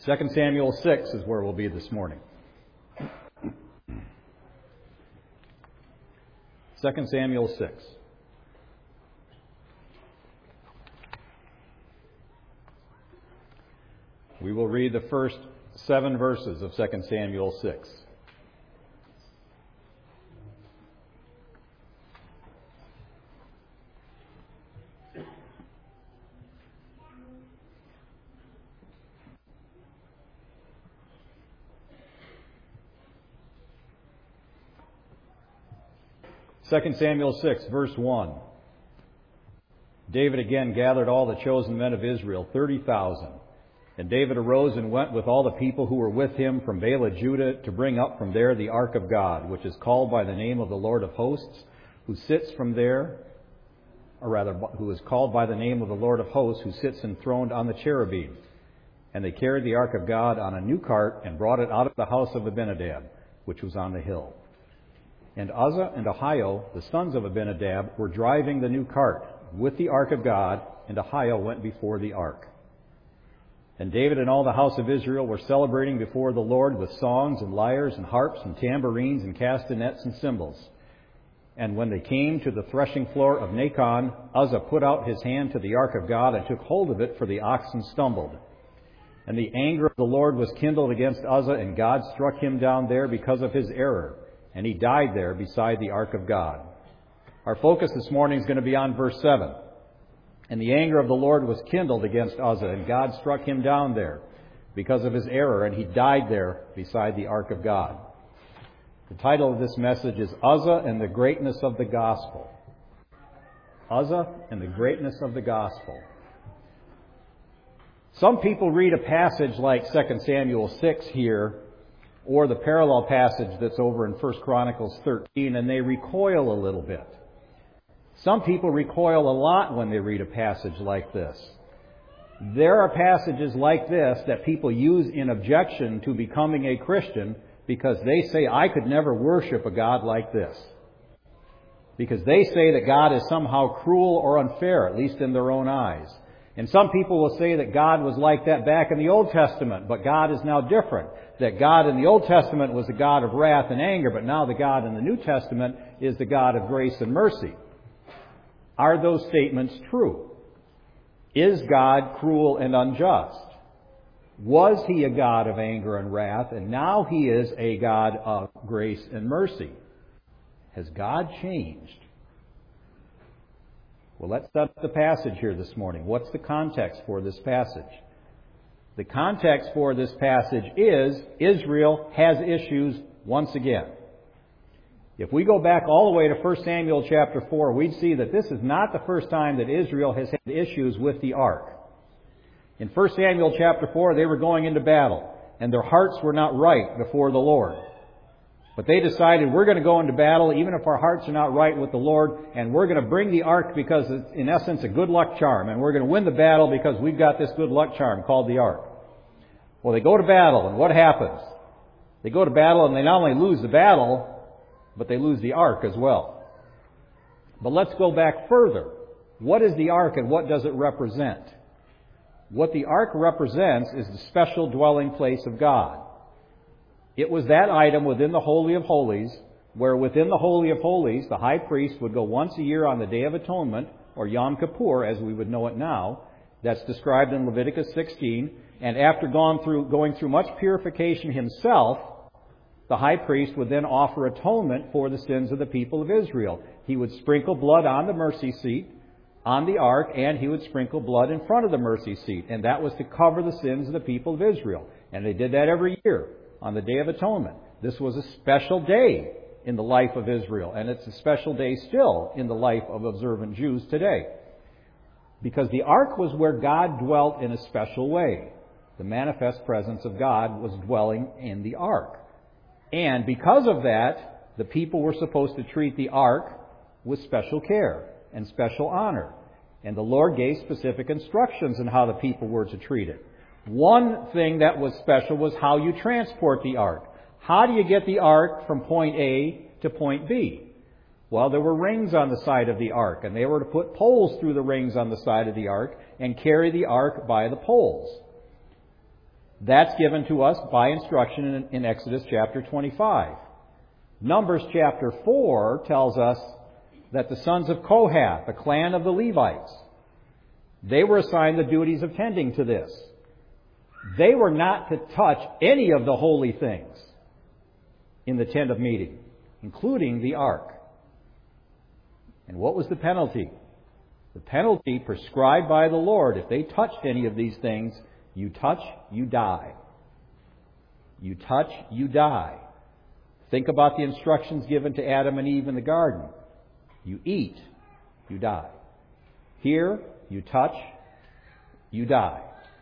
2 Samuel 6 is where we'll be this morning. 2 Samuel 6. We will read the first 7 verses of 2 Samuel 6. Second Samuel 6, verse 1. David again gathered all the chosen men of Israel, 30,000. And David arose and went with all the people who were with him from Baalah, Judah, to bring up from there the ark of God, which is called by the name of the Lord of hosts, who sits from there, or rather, who is called by the name of the Lord of hosts, who sits enthroned on the cherubim. And they carried the ark of God on a new cart and brought it out of the house of Abinadab, which was on the hill. And Uzzah and Ahio, the sons of Abinadab, were driving the new cart with the ark of God, and Ahio went before the ark. And David and all the house of Israel were celebrating before the Lord with songs and lyres and harps and tambourines and castanets and cymbals. And when they came to the threshing floor of Nacon, Uzzah put out his hand to the ark of God and took hold of it, for the oxen stumbled. And the anger of the Lord was kindled against Uzzah, and God struck him down there because of his error. And he died there beside the ark of God. Our focus this morning is going to be on verse 7. And the anger of the Lord was kindled against Uzzah, and God struck him down there because of his error, and he died there beside the ark of God. The title of this message is Uzzah and the Greatness of the Gospel. Uzzah and the Greatness of the Gospel. Some people read a passage like 2 Samuel 6 here, or the parallel passage that's over in 1 Chronicles 13, and they recoil a little bit. Some people recoil a lot when they read a passage like this. There are passages like this that people use in objection to becoming a Christian because they say, I could never worship a God like this. Because they say that God is somehow cruel or unfair, at least in their own eyes. And some people will say that God was like that back in the Old Testament, but God is now different. That God in the Old Testament was the God of wrath and anger, but now the God in the New Testament is the God of grace and mercy. Are those statements true? Is God cruel and unjust? Was He a God of anger and wrath, and now He is a God of grace and mercy? Has God changed? Well, let's set up the passage here this morning. What's the context for this passage? The context for this passage is Israel has issues once again. If we go back all the way to 1 Samuel chapter 4, we'd see that this is not the first time that Israel has had issues with the ark. In 1 Samuel chapter 4, they were going into battle, and their hearts were not right before the Lord. But they decided, we're going to go into battle even if our hearts are not right with the Lord, and we're going to bring the ark because it's, in essence, a good luck charm, and we're going to win the battle because we've got this good luck charm called the ark. Well, they go to battle, and what happens? They go to battle, and they not only lose the battle, but they lose the ark as well. But let's go back further. What is the ark, and what does it represent? What the ark represents is the special dwelling place of God. It was that item within the Holy of Holies, where within the Holy of Holies, the high priest would go once a year on the Day of Atonement, or Yom Kippur, as we would know it now. That's described in Leviticus 16. And after going through much purification himself, the high priest would then offer atonement for the sins of the people of Israel. He would sprinkle blood on the mercy seat, on the ark, and he would sprinkle blood in front of the mercy seat. And that was to cover the sins of the people of Israel. And they did that every year on the Day of Atonement. This was a special day in the life of Israel, and it's a special day still in the life of observant Jews today. Because the ark was where God dwelt in a special way. The manifest presence of God was dwelling in the ark. And because of that, the people were supposed to treat the ark with special care and special honor. And the Lord gave specific instructions on how the people were to treat it. One thing that was special was how you transport the ark. How do you get the ark from point A to point B? Well, there were rings on the side of the ark, and they were to put poles through the rings on the side of the ark and carry the ark by the poles. That's given to us by instruction in Exodus chapter 25. Numbers chapter 4 tells us that the sons of Kohath, the clan of the Levites, they were assigned the duties of tending to this. They were not to touch any of the holy things in the tent of meeting, including the ark. And what was the penalty? The penalty prescribed by the Lord, if they touched any of these things, you touch, you die. You touch, you die. Think about the instructions given to Adam and Eve in the garden. You eat, you die. Here, you touch, you die.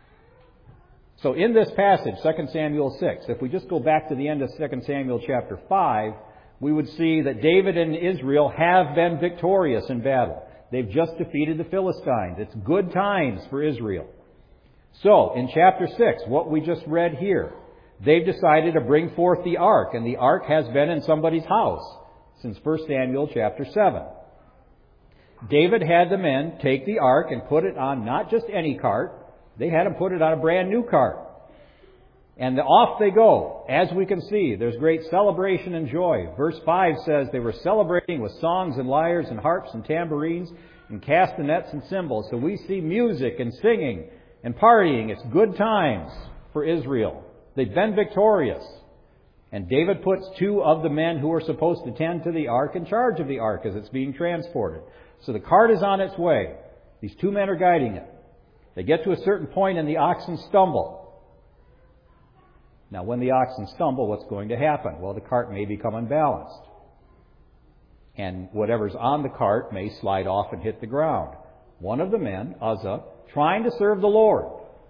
So in this passage, 2 Samuel 6, if we just go back to the end of 2 Samuel chapter 5, we would see that David and Israel have been victorious in battle. They've just defeated the Philistines. It's good times for Israel. So, in chapter 6, what we just read here, they've decided to bring forth the ark, and the ark has been in somebody's house since 1 Samuel chapter 7. David had the men take the ark and put it on not just any cart, they had them put it on a brand new cart. And off they go. As we can see, there's great celebration and joy. Verse 5 says they were celebrating with songs and lyres and harps and tambourines and castanets and cymbals. So we see music and singing and partying. It's good times for Israel. They've been victorious. And David puts two of the men who are supposed to tend to the ark in charge of the ark as it's being transported. So the cart is on its way. These two men are guiding it. They get to a certain point and the oxen stumble. Now, when the oxen stumble, what's going to happen? Well, the cart may become unbalanced. And whatever's on the cart may slide off and hit the ground. One of the men, Uzzah, trying to serve the Lord.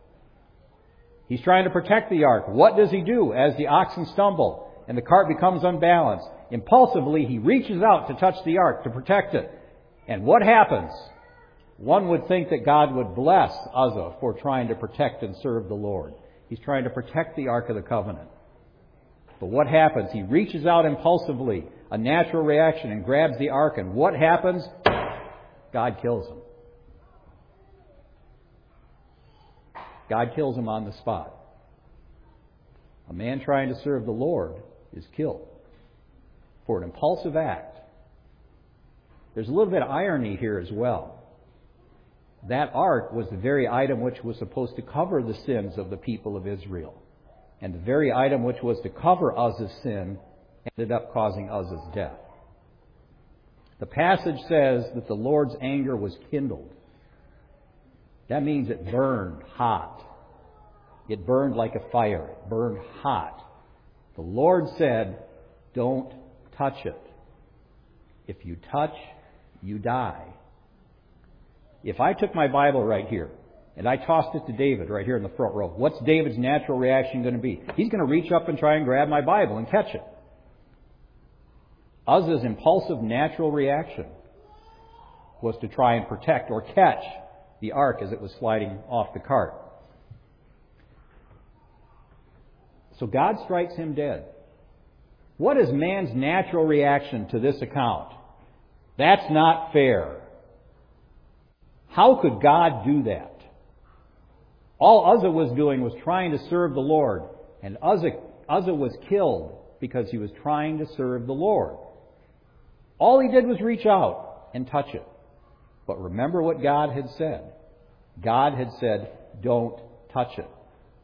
He's trying to protect the ark. What does he do as the oxen stumble and the cart becomes unbalanced? Impulsively, he reaches out to touch the ark to protect it. And what happens? One would think that God would bless Uzzah for trying to protect and serve the Lord. He's trying to protect the Ark of the Covenant. But what happens? He reaches out impulsively, a natural reaction, and grabs the ark. And what happens? God kills him. God kills him on the spot. A man trying to serve the Lord is killed for an impulsive act. There's a little bit of irony here as well. That ark was the very item which was supposed to cover the sins of the people of Israel. And the very item which was to cover Uzzah's sin ended up causing Uzzah's death. The passage says that the Lord's anger was kindled. That means it burned hot. It burned like a fire. It burned hot. The Lord said, don't touch it. If you touch, you die. If I took my Bible right here and I tossed it to David right here in the front row, what's David's natural reaction going to be? He's going to reach up and try and grab my Bible and catch it. Uzzah's impulsive natural reaction was to try and protect or catch the ark as it was sliding off the cart. So God strikes him dead. What is man's natural reaction to this account? That's not fair. How could God do that? All Uzzah was doing was trying to serve the Lord. And Uzzah was killed because he was trying to serve the Lord. All he did was reach out and touch it. But remember what God had said. God had said, don't touch it.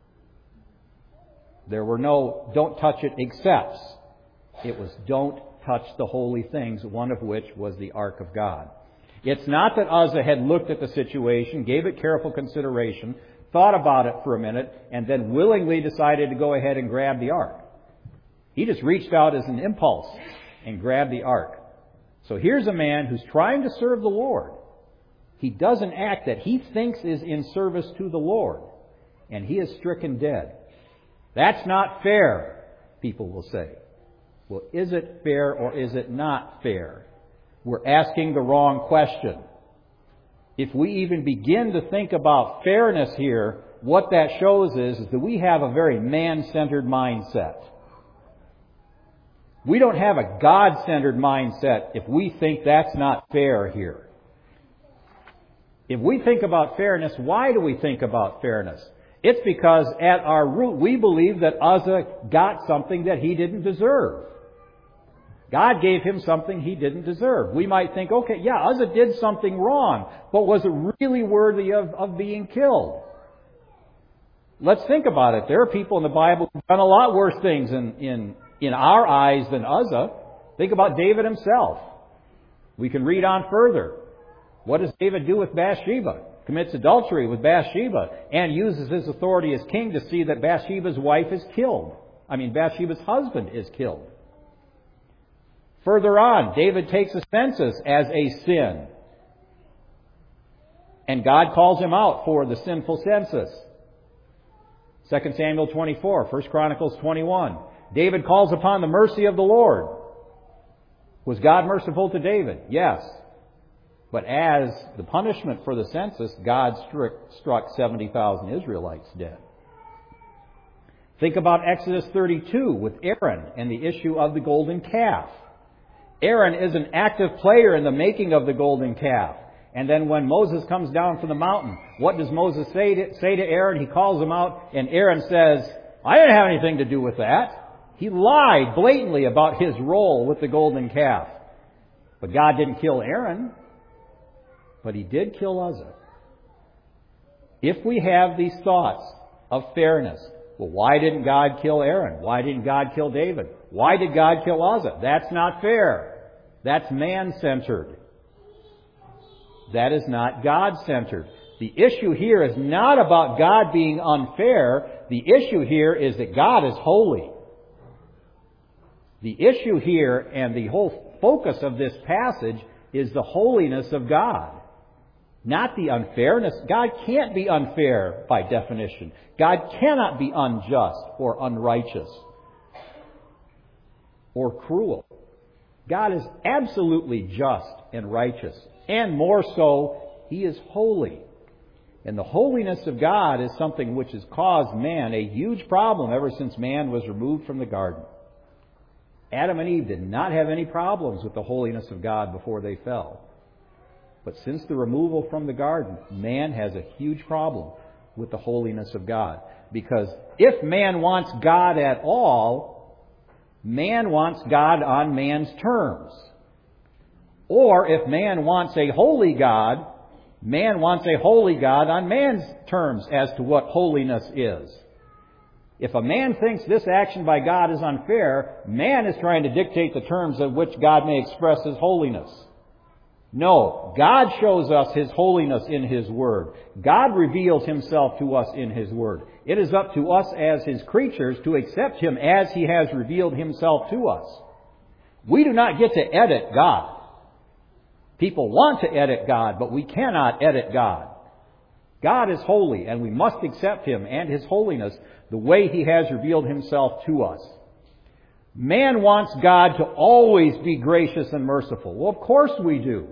There were no don't touch it excepts. It was don't touch the holy things, one of which was the ark of God. It's not that Uzzah had looked at the situation, gave it careful consideration, thought about it for a minute, and then willingly decided to go ahead and grab the ark. He just reached out as an impulse and grabbed the ark. So here's a man who's trying to serve the Lord. He does an act that he thinks is in service to the Lord, and he is stricken dead. That's not fair, people will say. Well, is it fair or is it not fair? We're asking the wrong question. If we even begin to think about fairness here, what that shows is that we have a very man-centered mindset. We don't have a God-centered mindset if we think that's not fair here. If we think about fairness, why do we think about fairness? It's because at our root we believe that Uzzah got something that he didn't deserve. God gave him something he didn't deserve. We might think, okay, yeah, Uzzah did something wrong, but was it really worthy of being killed? Let's think about it. There are people in the Bible who've done a lot worse things in our eyes than Uzzah. Think about David himself. We can read on further. What does David do with Bathsheba? Commits adultery with Bathsheba and uses his authority as king to see that Bathsheba's wife is killed. Bathsheba's husband is killed. Further on, David takes a census as a sin. And God calls him out for the sinful census. 2 Samuel 24, 1 Chronicles 21. David calls upon the mercy of the Lord. Was God merciful to David? Yes. But as the punishment for the census, God struck 70,000 Israelites dead. Think about Exodus 32 with Aaron and the issue of the golden calf. Aaron is an active player in the making of the golden calf. And then when Moses comes down from the mountain, what does Moses say to Aaron? He calls him out, and Aaron says, I didn't have anything to do with that. He lied blatantly about his role with the golden calf. But God didn't kill Aaron, but He did kill Uzzah. If we have these thoughts of fairness, well, why didn't God kill Aaron? Why didn't God kill David? Why did God kill Uzzah? That's not fair. That's man-centered. That is not God-centered. The issue here is not about God being unfair. The issue here is that God is holy. The issue here and the whole focus of this passage is the holiness of God, not the unfairness. God can't be unfair by definition. God cannot be unjust or unrighteous or cruel. God is absolutely just and righteous. And more so, He is holy. And the holiness of God is something which has caused man a huge problem ever since man was removed from the garden. Adam and Eve did not have any problems with the holiness of God before they fell. But since the removal from the garden, man has a huge problem with the holiness of God. Because if man wants God at all, man wants God on man's terms. Or if man wants a holy God, man wants a holy God on man's terms as to what holiness is. If a man thinks this action by God is unfair, man is trying to dictate the terms of which God may express His holiness. No, God shows us His holiness in His Word. God reveals Himself to us in His Word. It is up to us as His creatures to accept Him as He has revealed Himself to us. We do not get to edit God. People want to edit God, but we cannot edit God. God is holy, and we must accept Him and His holiness the way He has revealed Himself to us. Man wants God to always be gracious and merciful. Well, of course we do.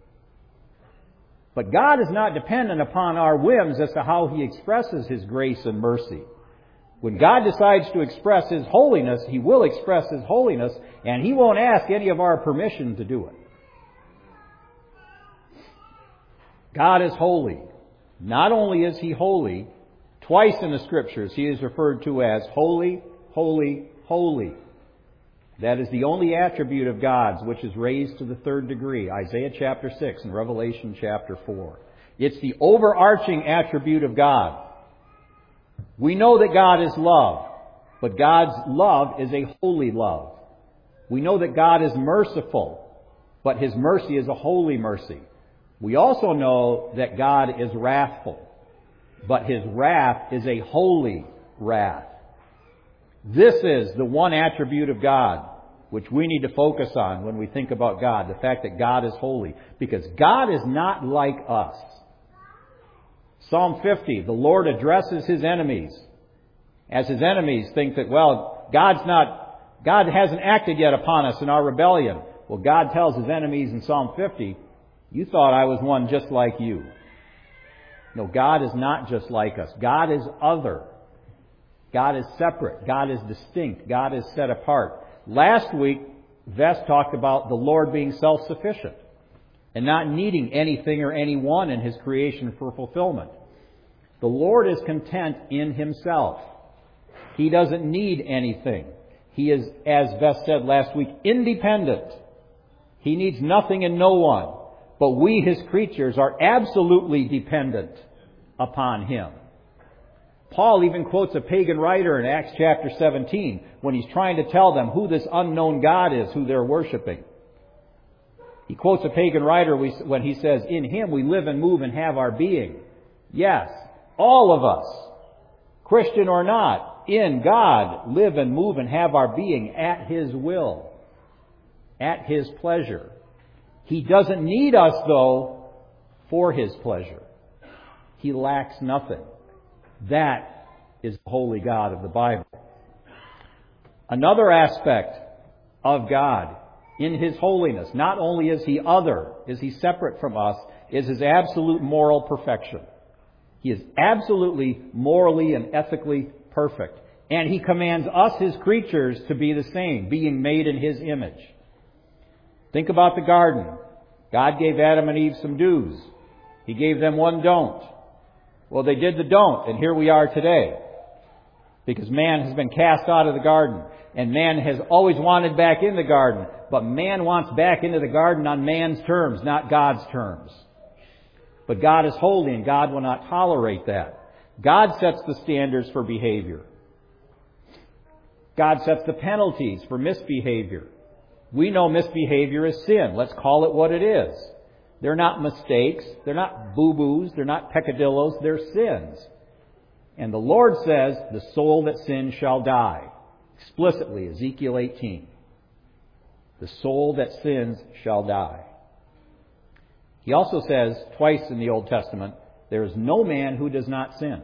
But God is not dependent upon our whims as to how He expresses His grace and mercy. When God decides to express His holiness, He will express His holiness, and He won't ask any of our permission to do it. God is holy. Not only is He holy, twice in the Scriptures He is referred to as holy, holy, holy. That is the only attribute of God's which is raised to the third degree. Isaiah chapter 6 and Revelation chapter 4. It's the overarching attribute of God. We know that God is love, but God's love is a holy love. We know that God is merciful, but His mercy is a holy mercy. We also know that God is wrathful, but His wrath is a holy wrath. This is the one attribute of God which we need to focus on when we think about God, the fact that God is holy, because God is not like us. Psalm 50, the Lord addresses His enemies, as His enemies think that, well, God hasn't acted yet upon us in our rebellion. Well, God tells His enemies in Psalm 50, you thought I was one just like you. No, God is not just like us. God is other. God is separate. God is distinct. God is set apart. Last week, Vess talked about the Lord being self-sufficient and not needing anything or anyone in His creation for fulfillment. The Lord is content in Himself. He doesn't need anything. He is, as Beth said last week, independent. He needs nothing and no one. But we, His creatures, are absolutely dependent upon Him. Paul even quotes a pagan writer in Acts chapter 17 when he's trying to tell them who this unknown God is, who they're worshiping. He quotes a pagan writer when he says, "In Him we live and move and have our being." Yes, all of us, Christian or not, in God live and move and have our being at His will, at His pleasure. He doesn't need us, though, for His pleasure. He lacks nothing. That is the holy God of the Bible. Another aspect of God in His holiness, not only is He other, is He separate from us, is His absolute moral perfection. He is absolutely morally and ethically perfect. And He commands us, His creatures, to be the same, being made in His image. Think about the garden. God gave Adam and Eve some do's. He gave them one don't. Well, they did the don't, and here we are today. Because man has been cast out of the garden. And man has always wanted back in the garden. But man wants back into the garden on man's terms, not God's terms. But God is holy, and God will not tolerate that. God sets the standards for behavior. God sets the penalties for misbehavior. We know misbehavior is sin. Let's call it what it is. They're not mistakes. They're not boo-boos. They're not peccadillos. They're sins. And the Lord says, the soul that sins shall die. Explicitly, Ezekiel 18. The soul that sins shall die. He also says, twice in the Old Testament, there is no man who does not sin.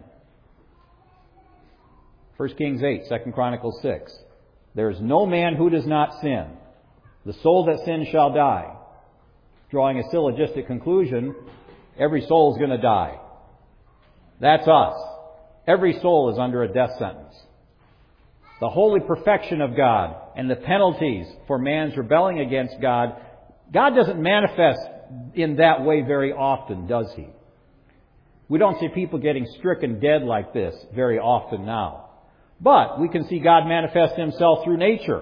1 Kings 8, 2 Chronicles 6. There is no man who does not sin. The soul that sins shall die. Drawing a syllogistic conclusion, every soul is going to die. That's us. Every soul is under a death sentence. The holy perfection of God and the penalties for man's rebelling against God, God doesn't manifest in that way very often, does He? We don't see people getting stricken dead like this very often now. But we can see God manifest Himself through nature.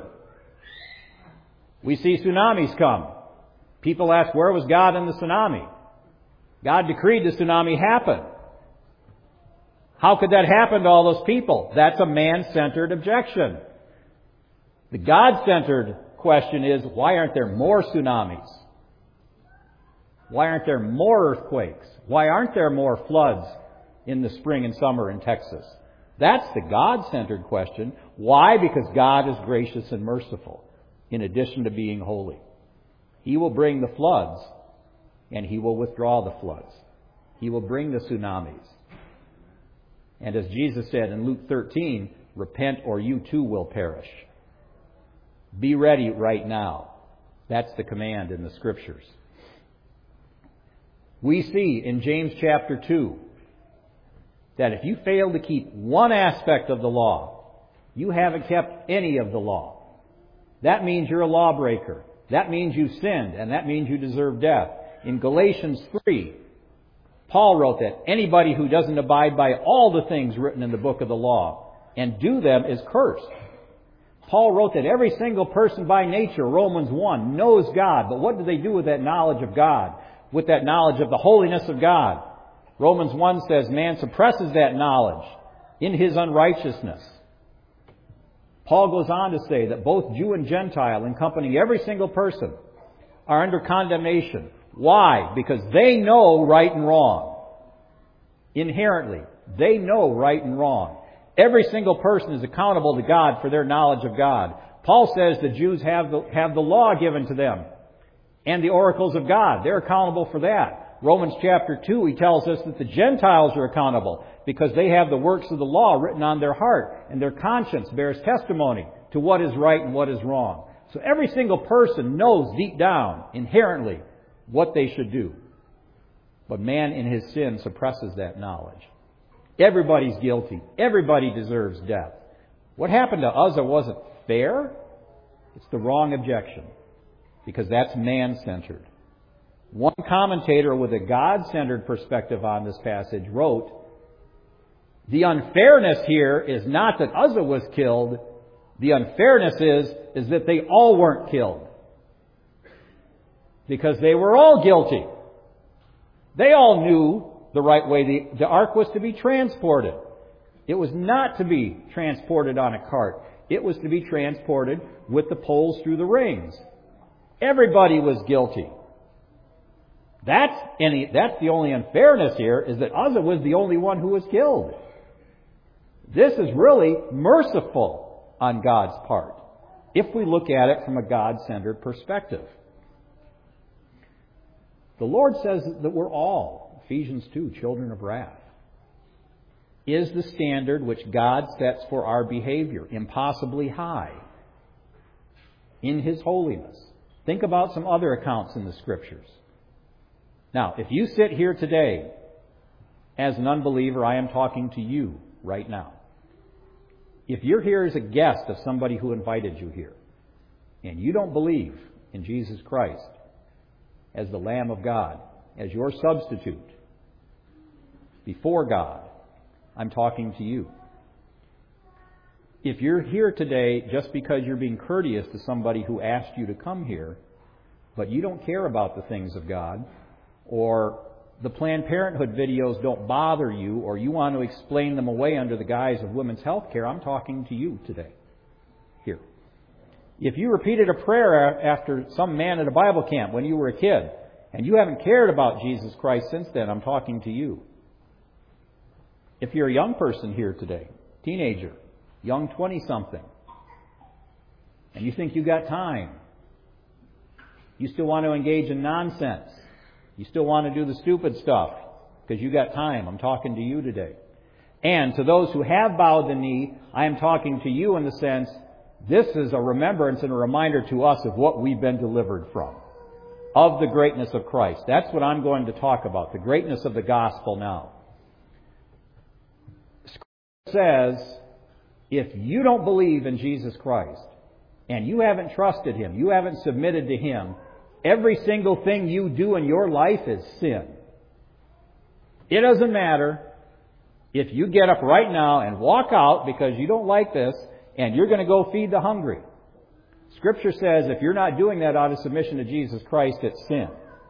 We see tsunamis come. People ask, where was God in the tsunami? God decreed the tsunami happen. How could that happen to all those people? That's a man-centered objection. The God-centered question is, why aren't there more tsunamis? Why aren't there more earthquakes? Why aren't there more floods in the spring and summer in Texas? That's the God-centered question. Why? Because God is gracious and merciful, in addition to being holy. He will bring the floods, and He will withdraw the floods. He will bring the tsunamis. And as Jesus said in Luke 13, repent or you too will perish. Be ready right now. That's the command in the Scriptures. We see in James chapter 2 that if you fail to keep one aspect of the law, you haven't kept any of the law. That means you're a lawbreaker. That means you sinned, and that means you deserve death. In Galatians 3, Paul wrote that anybody who doesn't abide by all the things written in the book of the law and do them is cursed. Paul wrote that every single person by nature, Romans 1, knows God. But what do they do with that knowledge of God? With that knowledge of the holiness of God? Romans 1 says man suppresses that knowledge in his unrighteousness. Paul goes on to say that both Jew and Gentile, encompassing every single person, are under condemnation. Why? Because they know right and wrong. Inherently, they know right and wrong. Every single person is accountable to God for their knowledge of God. Paul says the Jews have the law given to them and the oracles of God. They're accountable for that. Romans chapter 2, he tells us that the Gentiles are accountable because they have the works of the law written on their heart, and their conscience bears testimony to what is right and what is wrong. So every single person knows deep down, inherently, what they should do. But man in his sin suppresses that knowledge. Everybody's guilty. Everybody deserves death. What happened to Uzzah wasn't fair. It's the wrong objection, because that's man-centered. One commentator with a God-centered perspective on this passage wrote The unfairness here is not that Uzzah was killed. The unfairness is that they all weren't killed. Because they were all guilty. They all knew the right way the ark was to be transported. It was not to be transported on a cart. It was to be transported with the poles through the rings. Everybody was guilty. That's the only unfairness here, is that Uzzah was the only one who was killed. This is really merciful on God's part, if we look at it from a God-centered perspective. The Lord says that we're all, Ephesians 2, children of wrath. Is the standard which God sets for our behavior impossibly high in His holiness? Think about some other accounts in the Scriptures. Now, if you sit here today as an unbeliever, I am talking to you right now. If you're here as a guest of somebody who invited you here, and you don't believe in Jesus Christ as the Lamb of God, as your substitute before God, I'm talking to you. If you're here today just because you're being courteous to somebody who asked you to come here, but you don't care about the things of God, or the Planned Parenthood videos don't bother you, or you want to explain them away under the guise of women's health care, I'm talking to you today. Here. If you repeated a prayer after some man at a Bible camp when you were a kid, and you haven't cared about Jesus Christ since then, I'm talking to you. If you're a young person here today, teenager, young 20-something, and you think you got time, you still want to engage in nonsense, you still want to do the stupid stuff because you got time, I'm talking to you today. And to those who have bowed the knee, I am talking to you in the sense, this is a remembrance and a reminder to us of what we've been delivered from, of the greatness of Christ. That's what I'm going to talk about, the greatness of the gospel now. Scripture says, if you don't believe in Jesus Christ, and you haven't trusted Him, you haven't submitted to Him, every single thing you do in your life is sin. It doesn't matter if you get up right now and walk out because you don't like this and you're going to go feed the hungry. Scripture says if you're not doing that out of submission to Jesus Christ, it's sin.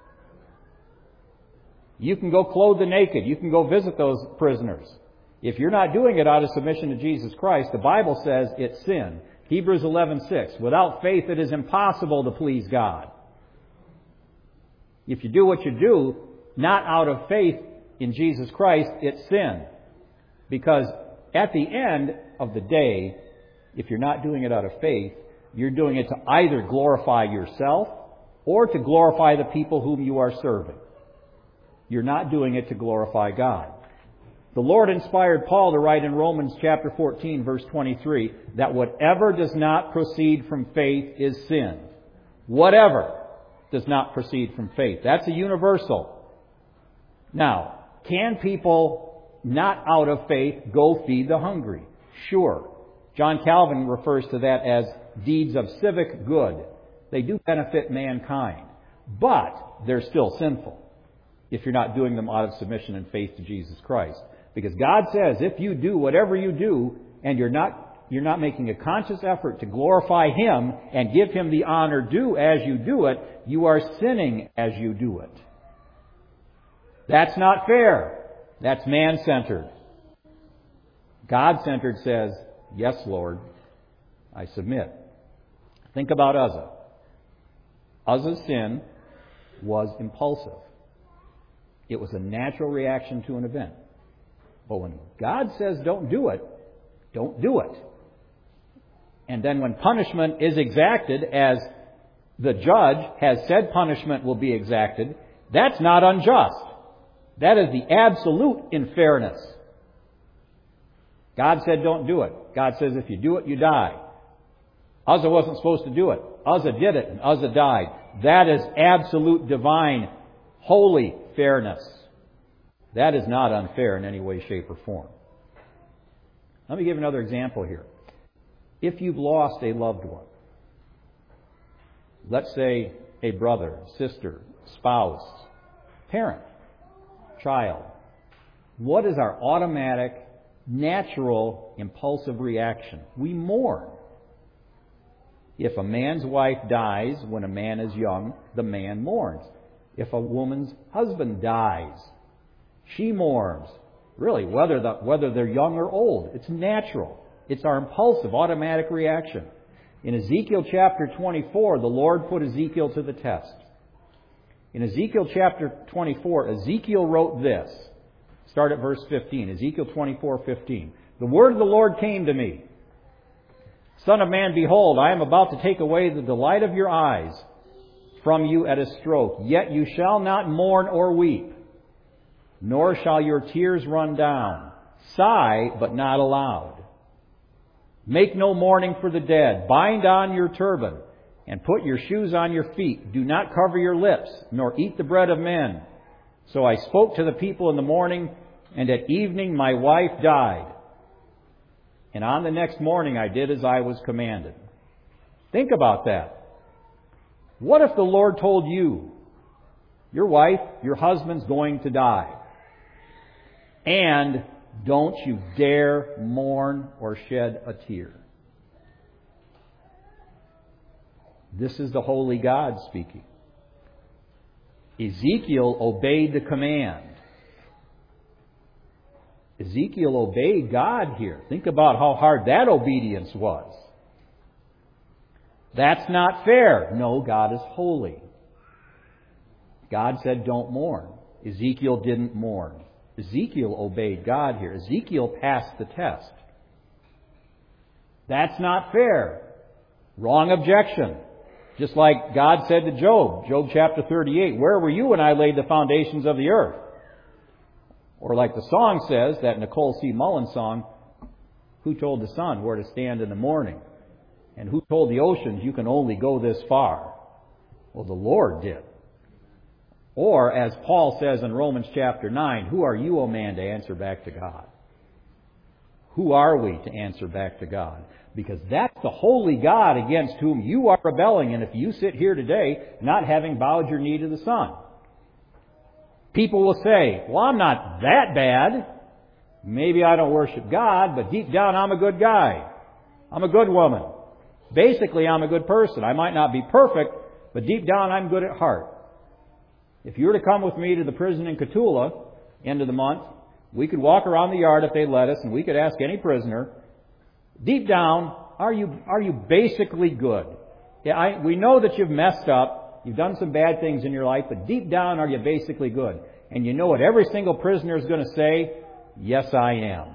You can go clothe the naked. You can go visit those prisoners. If you're not doing it out of submission to Jesus Christ, the Bible says it's sin. Hebrews 11:6. Without faith it is impossible to please God. If you do what you do, not out of faith in Jesus Christ, it's sin. Because at the end of the day, if you're not doing it out of faith, you're doing it to either glorify yourself or to glorify the people whom you are serving. You're not doing it to glorify God. The Lord inspired Paul to write in Romans chapter 14, verse 23, that whatever does not proceed from faith is sin. Whatever does not proceed from faith. That's a universal. Now, can people not out of faith go feed the hungry? Sure. John Calvin refers to that as deeds of civic good. They do benefit mankind, but they're still sinful if you're not doing them out of submission and faith to Jesus Christ. Because God says if you do whatever you do and you're not making a conscious effort to glorify Him and give Him the honor due as you do it, you are sinning as you do it. That's not fair. That's man-centered. God-centered says, yes, Lord, I submit. Think about Uzzah. Uzzah's sin was impulsive. It was a natural reaction to an event. But when God says don't do it, don't do it. And then when punishment is exacted, as the judge has said punishment will be exacted, that's not unjust. That is the absolute in fairness. God said don't do it. God says if you do it, you die. Uzzah wasn't supposed to do it. Uzzah did it, and Uzzah died. That is absolute divine, holy fairness. That is not unfair in any way, shape, or form. Let me give another example here. If you've lost a loved one, let's say a brother, sister, spouse, parent, child, what is our automatic natural, impulsive reaction. We mourn. If a man's wife dies when a man is young, the man mourns. If a woman's husband dies, she mourns. Really, whether they're young or old. It's natural. It's our impulsive, automatic reaction. In Ezekiel chapter 24, the Lord put Ezekiel to the test. In Ezekiel chapter 24, Ezekiel wrote this. Start at verse 15. Ezekiel 24:15. The word of the Lord came to me. Son of man, behold, I am about to take away the delight of your eyes from you at a stroke. Yet you shall not mourn or weep, nor shall your tears run down. Sigh, but not aloud. Make no mourning for the dead. Bind on your turban, and put your shoes on your feet. Do not cover your lips, nor eat the bread of men. So I spoke to the people in the morning, and at evening my wife died. And on the next morning I did as I was commanded. Think about that. What if the Lord told you, your wife, your husband's going to die, and don't you dare mourn or shed a tear? This is the holy God speaking. Ezekiel obeyed the command. Ezekiel obeyed God here. Think about how hard that obedience was. That's not fair. No, God is holy. God said, don't mourn. Ezekiel didn't mourn. Ezekiel obeyed God here. Ezekiel passed the test. That's not fair. Wrong objection. Just like God said to Job, Job chapter 38, where were you when I laid the foundations of the earth? Or like the song says, that Nicole C. Mullen song, who told the sun where to stand in the morning? And who told the oceans you can only go this far? Well, the Lord did. Or, as Paul says in Romans chapter 9, who are you, O man, to answer back to God? Who are we to answer back to God? Because that's the holy God against whom you are rebelling. And if you sit here today not having bowed your knee to the Son, people will say, well, I'm not that bad. Maybe I don't worship God, but deep down I'm a good guy. I'm a good woman. Basically, I'm a good person. I might not be perfect, but deep down I'm good at heart. If you were to come with me to the prison in Cotulla, end of the month, we could walk around the yard if they let us, and we could ask any prisoner, deep down, are you basically good? Yeah, we know that you've messed up, you've done some bad things in your life, but deep down, are you basically good? And you know what every single prisoner is going to say? Yes, I am.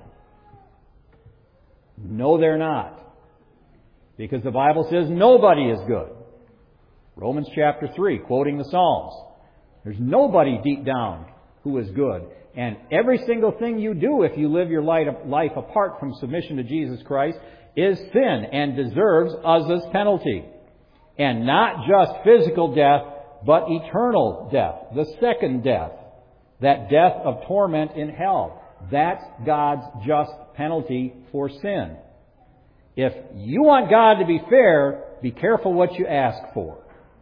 No, they're not. Because the Bible says nobody is good. Romans chapter 3, quoting the Psalms. There's nobody deep down who is good. And every single thing you do, if you live your life apart from submission to Jesus Christ, is sin and deserves Uzzah's penalty. And not just physical death, but eternal death. The second death. That death of torment in hell. That's God's just penalty for sin. If you want God to be fair, be careful what you ask for.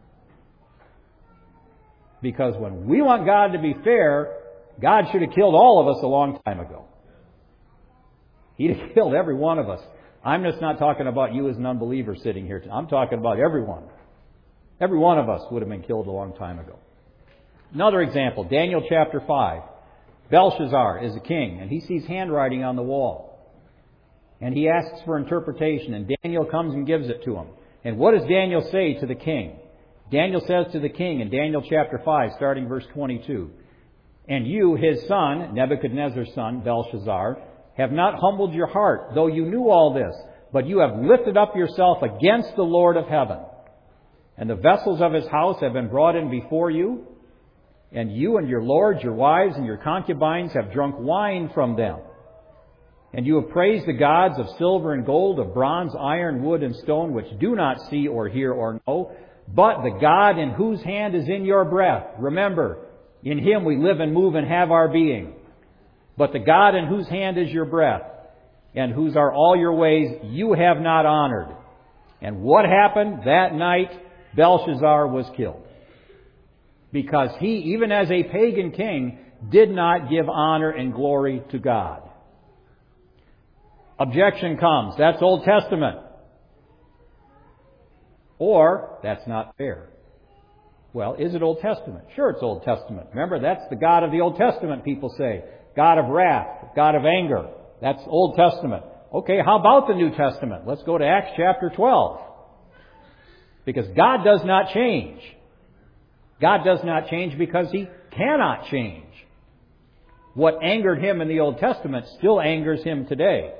Because when we want God to be fair, God should have killed all of us a long time ago. He'd have killed every one of us. I'm just not talking about you as an unbeliever sitting here. I'm talking about everyone. Every one of us would have been killed a long time ago. Another example, Daniel chapter 5. Belshazzar is a king, and he sees handwriting on the wall. And he asks for interpretation, and Daniel comes and gives it to him. And what does Daniel say to the king? Daniel says to the king in Daniel chapter 5, starting verse 22, and you, his son, Nebuchadnezzar's son, Belshazzar, have not humbled your heart, though you knew all this, but you have lifted up yourself against the Lord of heaven. And the vessels of his house have been brought in before you, and you and your lords, your wives, and your concubines have drunk wine from them. And you have praised the gods of silver and gold, of bronze, iron, wood, and stone, which do not see or hear or know, but the God in whose hand is in your breath. Remember, in Him we live and move and have our being. But the God in whose hand is your breath, and whose are all your ways, you have not honored. And what happened that night? Belshazzar was killed. Because he, even as a pagan king, did not give honor and glory to God. Objection comes. That's Old Testament. Or, that's not fair. Well, is it Old Testament? Sure, it's Old Testament. Remember, that's the God of the Old Testament, people say. God of wrath, God of anger. That's Old Testament. Okay, how about the New Testament? Let's go to Acts chapter 12. Because God does not change. God does not change because He cannot change. What angered Him in the Old Testament still angers Him today.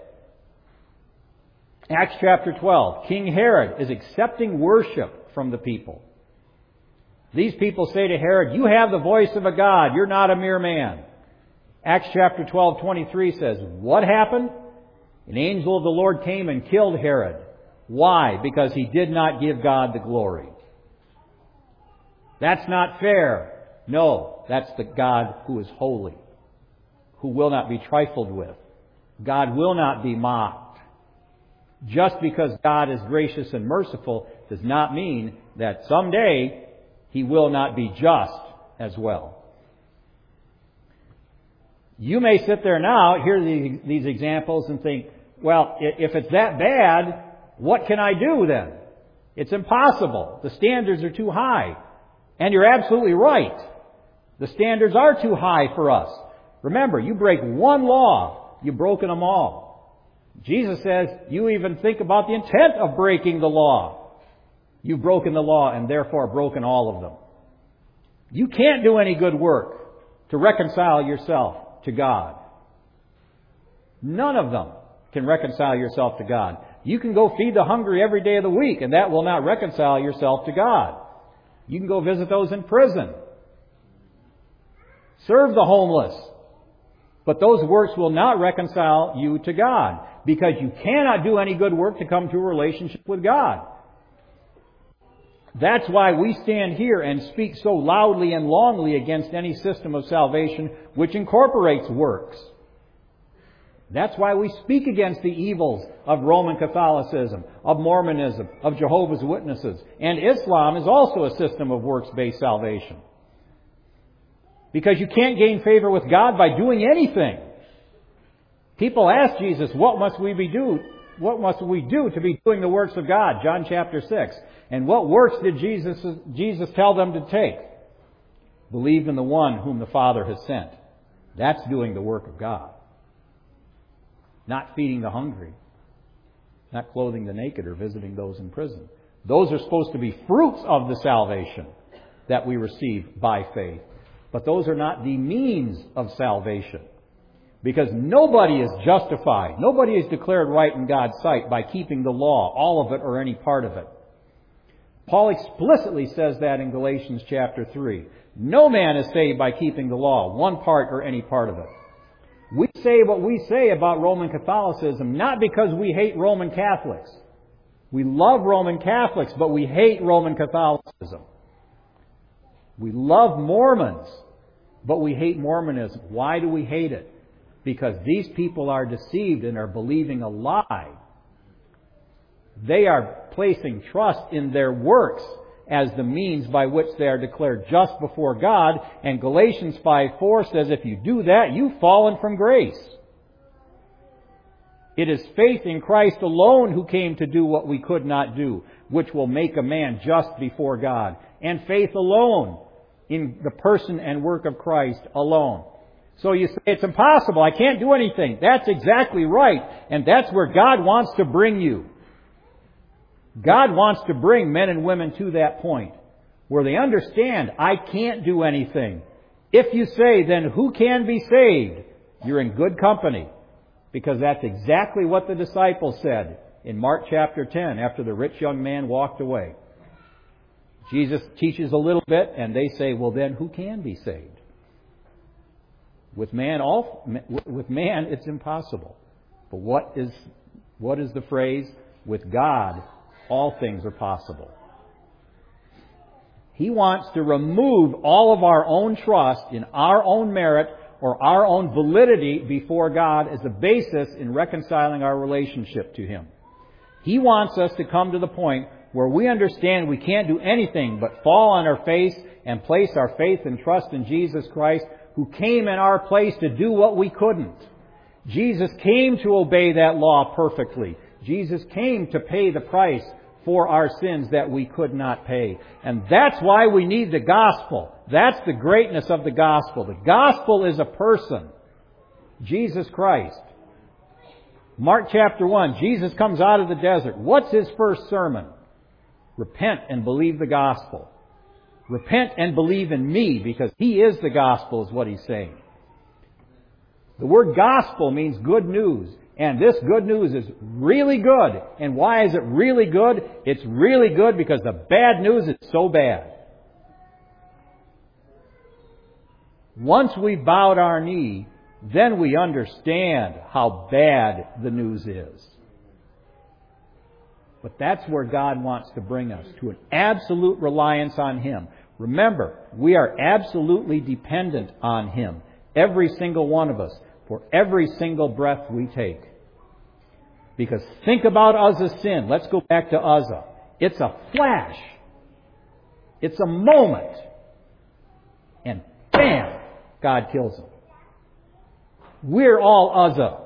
Acts chapter 12. King Herod is accepting worship from the people. These people say to Herod, "You have the voice of a god. You're not a mere man." Acts chapter 12:23 says, what happened? An angel of the Lord came and killed Herod. Why? Because he did not give God the glory. That's not fair. No, that's the God who is holy, who will not be trifled with. God will not be mocked. Just because God is gracious and merciful does not mean that someday He will not be just as well. You may sit there now, hear these examples and think, well, if it's that bad, what can I do then? It's impossible. The standards are too high. And you're absolutely right. The standards are too high for us. Remember, you break one law, you've broken them all. Jesus says, you even think about the intent of breaking the law. You've broken the law and therefore broken all of them. You can't do any good work to reconcile yourself to God. None of them can reconcile yourself to God. You can go feed the hungry every day of the week, and that will not reconcile yourself to God. You can go visit those in prison. Serve the homeless. But those works will not reconcile you to God, because you cannot do any good work to come to a relationship with God. That's why we stand here and speak so loudly and longly against any system of salvation which incorporates works. That's why we speak against the evils of Roman Catholicism, of Mormonism, of Jehovah's Witnesses. And Islam is also a system of works-based salvation. Because you can't gain favor with God by doing anything. People ask Jesus, what must we do to be doing the works of God? John chapter 6. And what works did Jesus tell them to take? Believe in the one whom the Father has sent. That's doing the work of God. Not feeding the hungry. Not clothing the naked or visiting those in prison. Those are supposed to be fruits of the salvation that we receive by faith. But those are not the means of salvation. Because nobody is justified. Nobody is declared right in God's sight by keeping the law, all of it or any part of it. Paul explicitly says that in Galatians chapter 3. No man is saved by keeping the law, one part or any part of it. We say what we say about Roman Catholicism not because we hate Roman Catholics. We love Roman Catholics, but we hate Roman Catholicism. We love Mormons, but we hate Mormonism. Why do we hate it? Because these people are deceived and are believing a lie. They are placing trust in their works as the means by which they are declared just before God. And Galatians 5:4 says if you do that, you've fallen from grace. It is faith in Christ alone who came to do what we could not do, which will make a man just before God. And faith alone in the person and work of Christ alone. So you say, it's impossible, I can't do anything. That's exactly right. And that's where God wants to bring you. God wants to bring men and women to that point where they understand, I can't do anything. If you say, then who can be saved? You're in good company. Because that's exactly what the disciples said in Mark chapter 10 after the rich young man walked away. Jesus teaches a little bit and they say, well then who can be saved? With man, it's impossible. But what is the phrase? With God, all things are possible. He wants to remove all of our own trust in our own merit or our own validity before God as a basis in reconciling our relationship to Him. He wants us to come to the point where we understand we can't do anything but fall on our face and place our faith and trust in Jesus Christ, who came in our place to do what we couldn't. Jesus came to obey that law perfectly. Jesus came to pay the price for our sins that we could not pay. And that's why we need the gospel. That's the greatness of the gospel. The gospel is a person, Jesus Christ. Mark chapter 1, Jesus comes out of the desert. What's His first sermon? Repent and believe the gospel. Repent and believe in me, because He is the gospel, is what He's saying. The word gospel means good news. And this good news is really good. And why is it really good? It's really good because the bad news is so bad. Once we've bowed our knee, then we understand how bad the news is. But that's where God wants to bring us, to an absolute reliance on Him. Remember, we are absolutely dependent on Him, every single one of us, for every single breath we take. Because think about Uzzah's sin. Let's go back to Uzzah. It's a flash. It's a moment. And bam! God kills him. We're all Uzzah.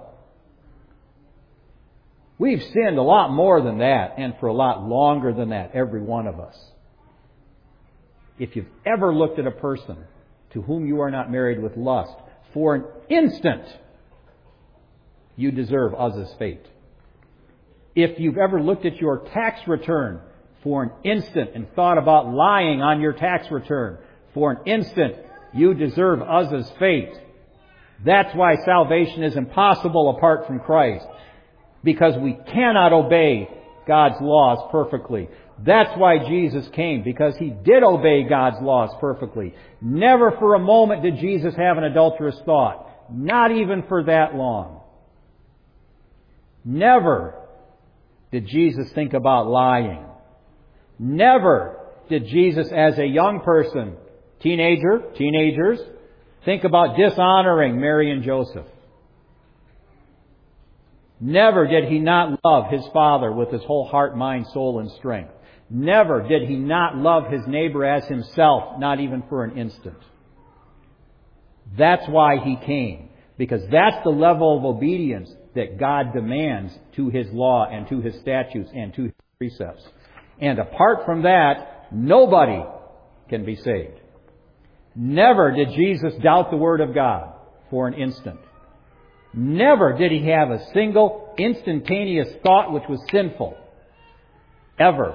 We've sinned a lot more than that, and for a lot longer than that, every one of us. If you've ever looked at a person to whom you are not married with lust, for an instant, you deserve Uzzah's fate. If you've ever looked at your tax return for an instant and thought about lying on your tax return, for an instant, you deserve Uzzah's fate. That's why salvation is impossible apart from Christ. Because we cannot obey God's laws perfectly. That's why Jesus came, because He did obey God's laws perfectly. Never for a moment did Jesus have an adulterous thought. Not even for that long. Never did Jesus think about lying. Never did Jesus, as a young person, teenagers, think about dishonoring Mary and Joseph. Never did He not love His Father with His whole heart, mind, soul, and strength. Never did He not love His neighbor as Himself, not even for an instant. That's why He came. Because that's the level of obedience that God demands to His law and to His statutes and to His precepts. And apart from that, nobody can be saved. Never did Jesus doubt the Word of God for an instant. Never did He have a single instantaneous thought which was sinful. Ever.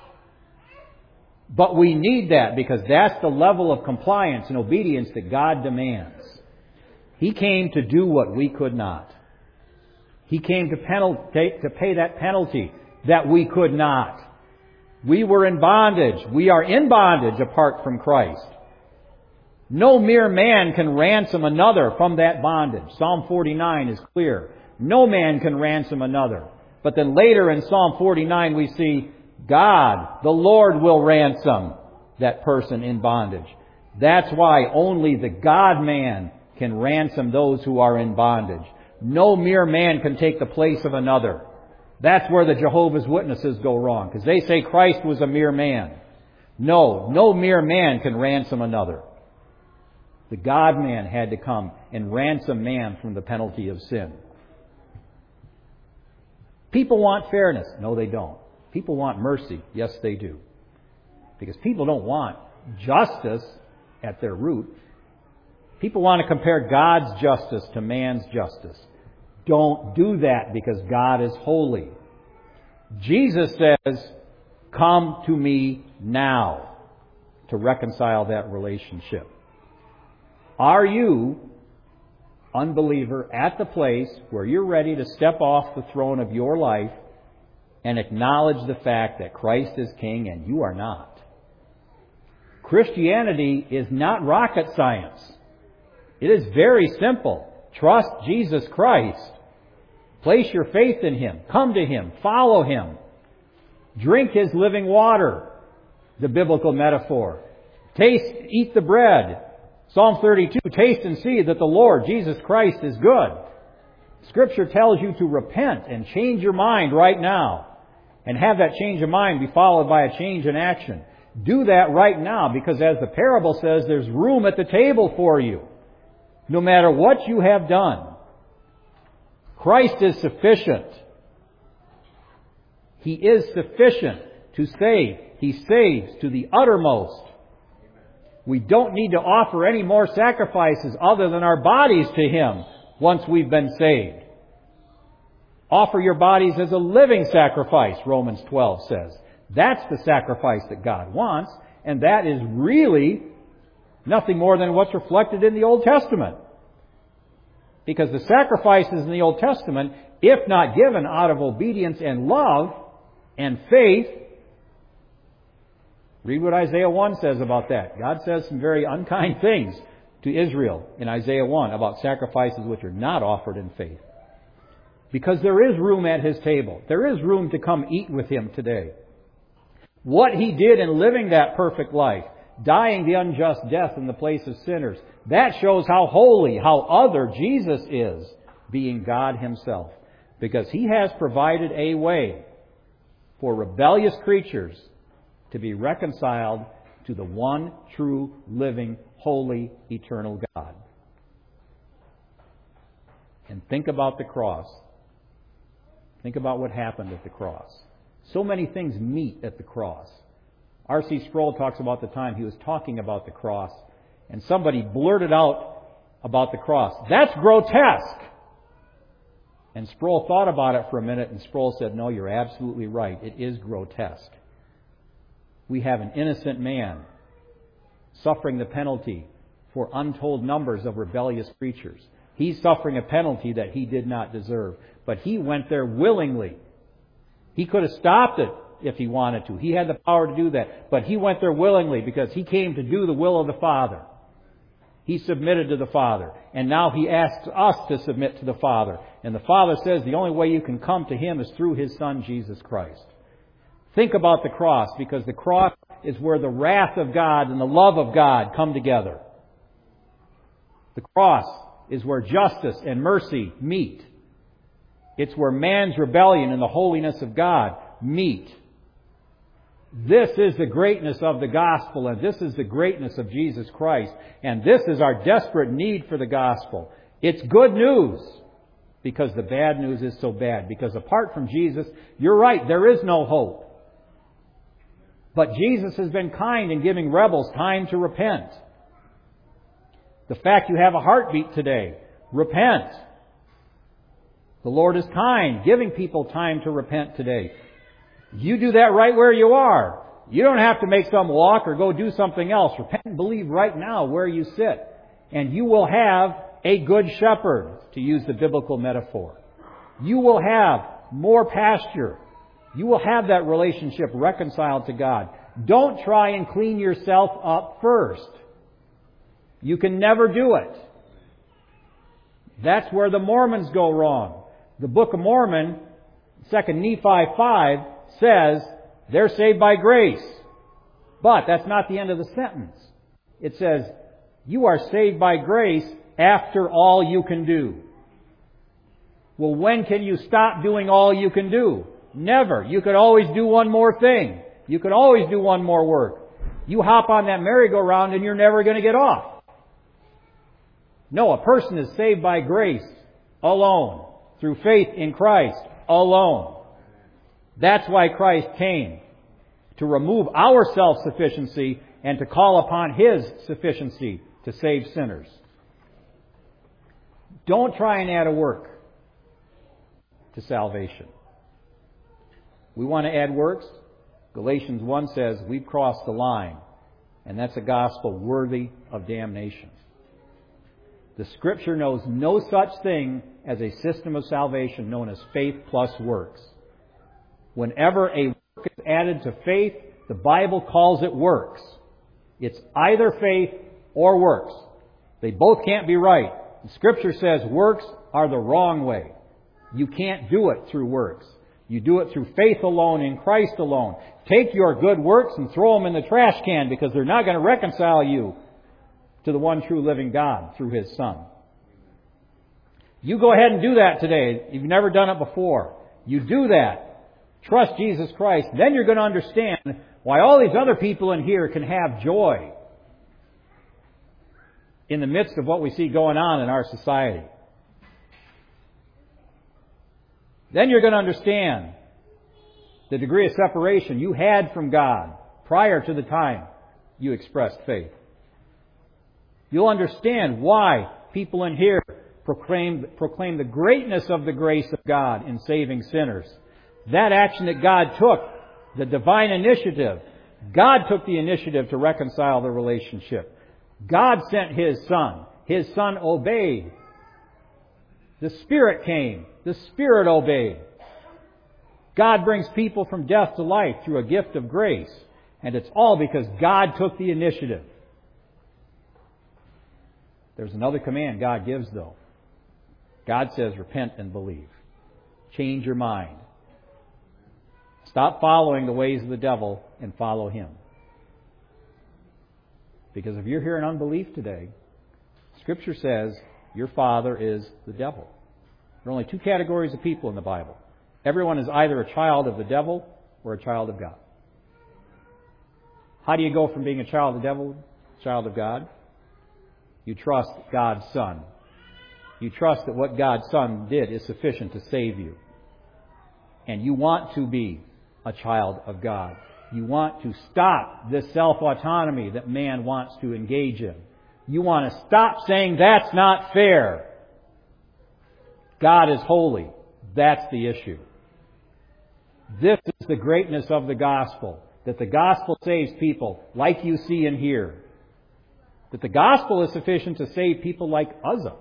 But we need that because that's the level of compliance and obedience that God demands. He came to do what we could not. He came to pay that penalty that we could not. We were in bondage. We are in bondage apart from Christ. No mere man can ransom another from that bondage. Psalm 49 is clear. No man can ransom another. But then later in Psalm 49 we see God, the Lord, will ransom that person in bondage. That's why only the God-man can ransom those who are in bondage. No mere man can take the place of another. That's where the Jehovah's Witnesses go wrong, because they say Christ was a mere man. No mere man can ransom another. The God-man had to come and ransom man from the penalty of sin. People want fairness. No, they don't. People want mercy. Yes, they do. Because people don't want justice at their root. People want to compare God's justice to man's justice. Don't do that because God is holy. Jesus says, "Come to me now," to reconcile that relationship. Are you, unbeliever, at the place where you're ready to step off the throne of your life and acknowledge the fact that Christ is King and you are not? Christianity is not rocket science. It is very simple. Trust Jesus Christ. Place your faith in Him. Come to Him. Follow Him. Drink His living water, the biblical metaphor. Taste, eat the bread. Psalm 32, taste and see that the Lord, Jesus Christ, is good. Scripture tells you to repent and change your mind right now. And have that change of mind be followed by a change in action. Do that right now, because as the parable says, there's room at the table for you. No matter what you have done. Christ is sufficient. He is sufficient to save. He saves to the uttermost. We don't need to offer any more sacrifices other than our bodies to Him once we've been saved. Offer your bodies as a living sacrifice, Romans 12 says. That's the sacrifice that God wants, and that is really nothing more than what's reflected in the Old Testament. Because the sacrifices in the Old Testament, if not given out of obedience and love and faith, read what Isaiah 1 says about that. God says some very unkind things to Israel in Isaiah 1 about sacrifices which are not offered in faith. Because there is room at His table. There is room to come eat with Him today. What He did in living that perfect life, dying the unjust death in the place of sinners, that shows how holy, how other Jesus is, being God Himself. Because He has provided a way for rebellious creatures to be reconciled to the one true, living, holy, eternal God. And think about the cross. Think about what happened at the cross. So many things meet at the cross. R.C. Sproul talks about the time he was talking about the cross, and somebody blurted out about the cross. That's grotesque! And Sproul thought about it for a minute, and Sproul said, no, you're absolutely right. It is grotesque. We have an innocent man suffering the penalty for untold numbers of rebellious creatures. He's suffering a penalty that he did not deserve. But He went there willingly. He could have stopped it if He wanted to. He had the power to do that. But He went there willingly because He came to do the will of the Father. He submitted to the Father. And now He asks us to submit to the Father. And the Father says the only way you can come to Him is through His Son, Jesus Christ. Think about the cross, because the cross is where the wrath of God and the love of God come together. The cross is where justice and mercy meet. It's where man's rebellion and the holiness of God meet. This is the greatness of the gospel, and this is the greatness of Jesus Christ. And this is our desperate need for the gospel. It's good news, because the bad news is so bad. Because apart from Jesus, you're right, there is no hope. But Jesus has been kind in giving rebels time to repent. The fact you have a heartbeat today, repent. The Lord is kind, giving people time to repent today. You do that right where you are. You don't have to make some walk or go do something else. Repent and believe right now where you sit. And you will have a good shepherd, to use the biblical metaphor. You will have more pasture. You will have that relationship reconciled to God. Don't try and clean yourself up first. You can never do it. That's where the Mormons go wrong. The Book of Mormon, 2 Nephi 5, says they're saved by grace. But that's not the end of the sentence. It says, you are saved by grace after all you can do. Well, when can you stop doing all you can do? Never. You could always do one more thing. You could always do one more work. You hop on that merry-go-round and you're never going to get off. No, a person is saved by grace alone, through faith in Christ alone. That's why Christ came, to remove our self-sufficiency and to call upon His sufficiency to save sinners. Don't try and add a work to salvation. We want to add works. Galatians 1 says we've crossed the line, and that's a gospel worthy of damnation. The Scripture knows no such thing as a system of salvation known as faith plus works. Whenever a work is added to faith, the Bible calls it works. It's either faith or works. They both can't be right. The Scripture says works are the wrong way. You can't do it through works. You do it through faith alone, in Christ alone. Take your good works and throw them in the trash can, because they're not going to reconcile you to the one true living God through His Son. You go ahead and do that today. You've never done it before. You do that. Trust Jesus Christ. Then you're going to understand why all these other people in here can have joy in the midst of what we see going on in our society. Then you're going to understand the degree of separation you had from God prior to the time you expressed faith. You'll understand why people in here proclaim the greatness of the grace of God in saving sinners. That action that God took, the divine initiative, God took the initiative to reconcile the relationship. God sent His Son. His Son obeyed. The Spirit came. The Spirit obeyed. God brings people from death to life through a gift of grace. And it's all because God took the initiative. There's another command God gives, though. God says, repent and believe. Change your mind. Stop following the ways of the devil and follow Him. Because if you're here in unbelief today, Scripture says your father is the devil. There are only two categories of people in the Bible. Everyone is either a child of the devil or a child of God. How do you go from being a child of the devil to a child of God? You trust God's Son. You trust that what God's Son did is sufficient to save you. And you want to be a child of God. You want to stop this self-autonomy that man wants to engage in. You want to stop saying, that's not fair. God is holy. That's the issue. This is the greatness of the gospel. That the gospel saves people like you see and hear. That the gospel is sufficient to save people like Uzzah.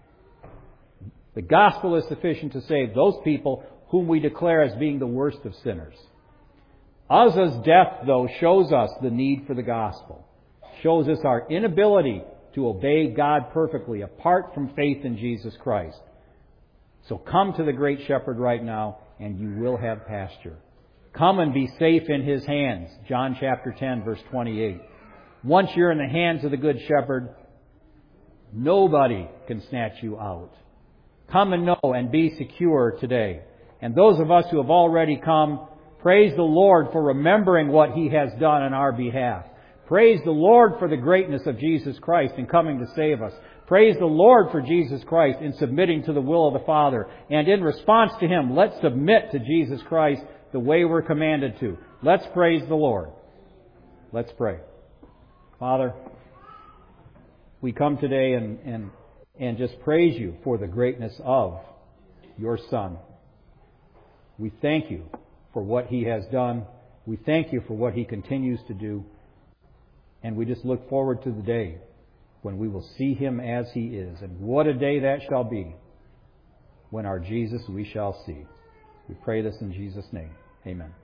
The gospel is sufficient to save those people whom we declare as being the worst of sinners. Uzzah's death, though, shows us the need for the gospel. Shows us our inability to obey God perfectly apart from faith in Jesus Christ. So come to the great shepherd right now and you will have pasture. Come and be safe in His hands. John chapter 10, verse 28. Once you're in the hands of the good shepherd, nobody can snatch you out. Come and know and be secure today. And those of us who have already come, praise the Lord for remembering what He has done on our behalf. Praise the Lord for the greatness of Jesus Christ in coming to save us. Praise the Lord for Jesus Christ in submitting to the will of the Father. And in response to Him, let's submit to Jesus Christ the way we're commanded to. Let's praise the Lord. Let's pray. Father, we come today and just praise You for the greatness of Your Son. We thank You for what He has done. We thank You for what He continues to do. And we just look forward to the day when we will see Him as He is. And what a day that shall be, when our Jesus we shall see. We pray this in Jesus' name. Amen.